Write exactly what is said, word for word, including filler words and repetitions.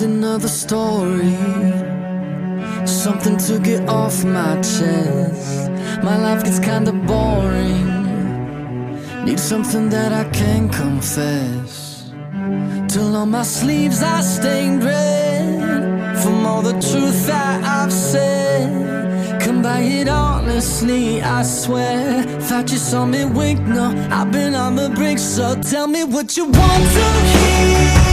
another story, something to get off my chest. My life gets kinda boring, need something that I can confess. Till on my sleeves I stained red from all the truth that I've said. Come by it honestly, I swear. Thought you saw me wink, no, I've been on the brink. So tell me what you want to hear.